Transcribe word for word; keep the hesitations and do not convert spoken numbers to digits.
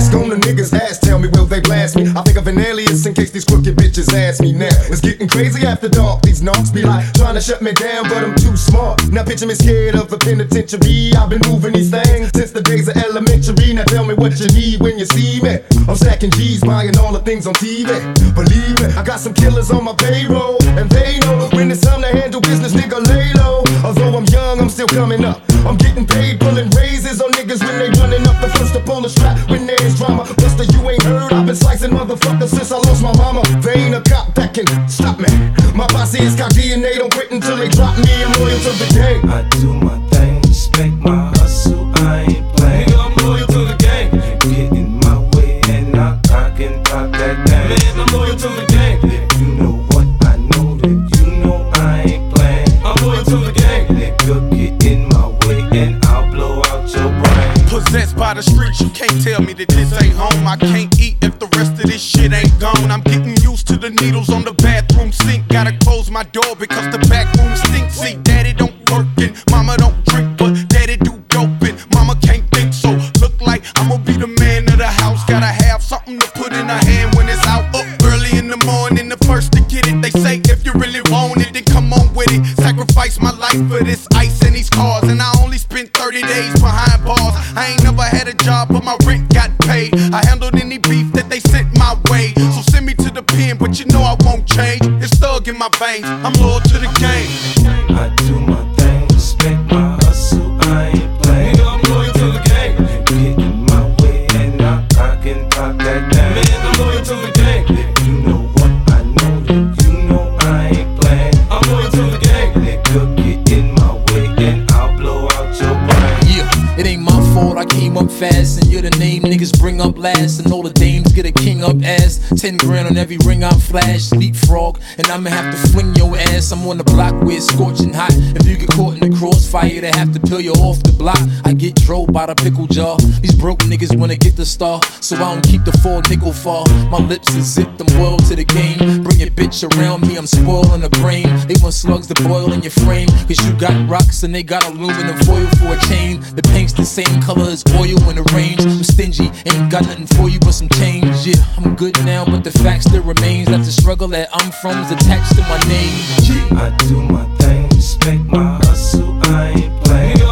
mask on the niggas' ass. Tell me, will they blast me? I think of an alias in case these crooked bitches ask me now. It's getting crazy after dark. These knocks be like trying to shut me down, but I'm too smart. Now picture me scared of the penitentiary. I've been moving these things since the days of elementary. Now tell me what you need when you see me. I'm stacking G's, buying all the things on T V. Believe me, I got some killers on my payroll, and they know when it's time to handle business, nigga, lay low. Although I'm young, I'm still coming up. I'm getting paid, pulling raises on niggas when they running up. The first to pull the strap when there's drama. Buster, you ain't heard, I've been slicing motherfuckers since I lost my mama. They ain't a cop that can stop me. My posse is cocky and they don't quit until they drop me. I'm loyal to the game. I do my thing, respect my hustle, I ain't playing. Nigga, I'm loyal to the game. Get in my way and I, I can pop that thing. Man, I'm loyal to the game. If you know what I know, then you know I ain't playing. I'm loyal to the game. Nigga, get in my way and I'll blow out your brain. Possessed by the streets, you can't tell me that this ain't home. I can't eat if the rest of this shit ain't gone. I'm getting used to the needles on the bathroom sink. Gotta close my door because the back room stinks. See, daddy don't work and mama don't drink, but daddy do dope and mama can't think. So look like I'ma be the man of the house. Gotta have something to put in her hand when it's out. Up early in the morning, the first to get it. They say if you really want it, then come on with it. Sacrifice my life for this ice and these cars, and I only spent thirty days behind bars. I ain't never had a job, but my rent got paid. I handled any beef that they sent my way. So send me to the pen, but you know I won't change. It's thug in my veins, I'm loyal to the game. I do my thing, respect my hustle, I ain't playing. Nigga, I'm loyal to the game. Get in my way and I, I can pop that thing. Man, I'm loyal to the game. If you know what I know, then you know I ain't playing. I'm loyal to the game. Nigga, get in my way and I'll blow out your brain. Yeah, it ain't my fault I came up fast, and you're the name niggas bring up last, and all the dames get a king up ass. Ten grand on every ring I flash, leapfrog, and I'ma have to fling your ass. I'm on the block where it's scorching hot. If you get caught in the crossfire, they have to peel you off the block. I get drove by the pickle jar. These broke niggas wanna get the star, so I don't keep the four nickel far. My lips is zipped, I'm loyal to the game. Bring your bitch around me, I'm spoiling the brain. They want slugs to boil in your frame, cause you got rocks and they got aluminum foil for a chain. The paint's the same color as oil in the range. I'm stingy, ain't got nothing for you but some change. Yeah, I'm good now, but the fact still remains that the struggle that I'm from is attached to my name. Yeah. I do my thing, respect my hustle, I ain't playing.